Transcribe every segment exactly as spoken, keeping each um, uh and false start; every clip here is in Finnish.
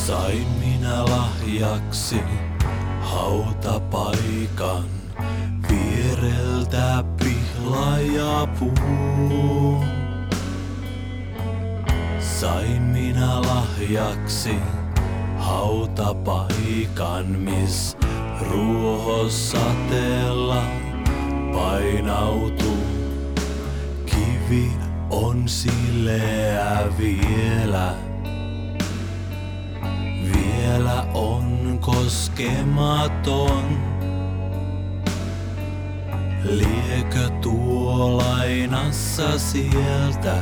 Sain minä lahjaksi hautapaikan viereltä pihlajapuun. Sain minä lahjaksi hautapaikan, miss ruohosateella painautuu. Kivi on sileä vielä. Vielä on koskematon. Liekö tuo lainassa sieltä,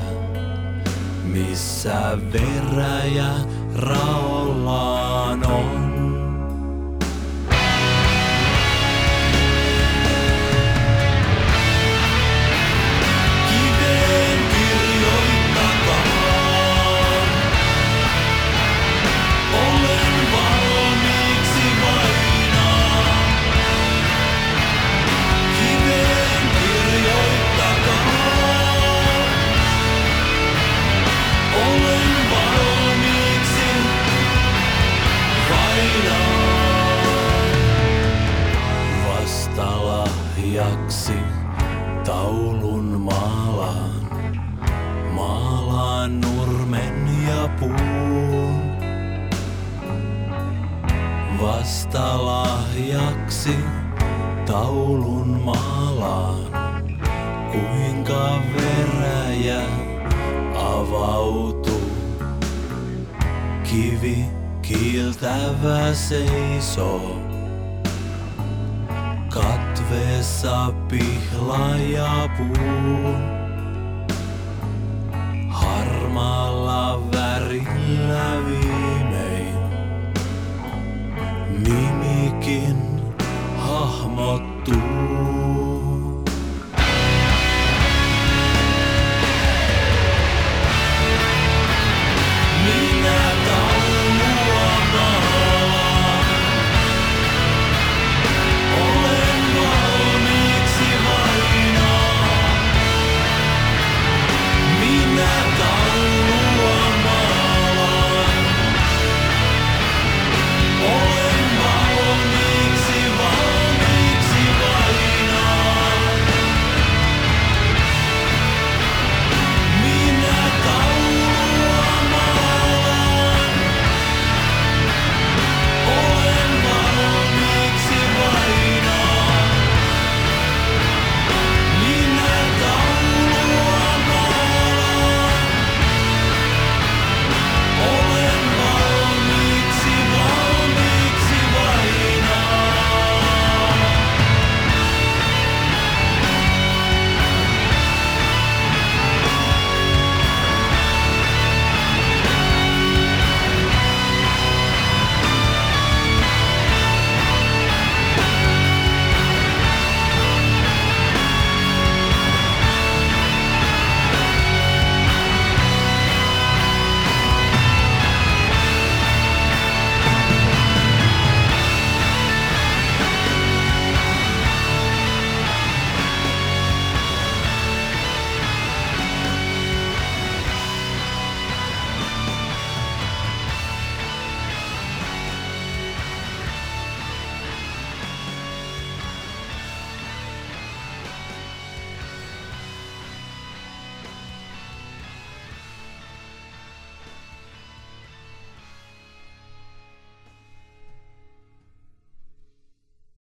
missä veräjä raollaan on? Vastalahjaksi taulun maalaan, maalaan nurmen ja puun. Vastalahjaksi taulun maalaan, kuinka veräjä avautuu. Kivi kiiltävä seisoo katveessa pihlajapuun. Harmaalla värillä viimein nimikin hahmottuu.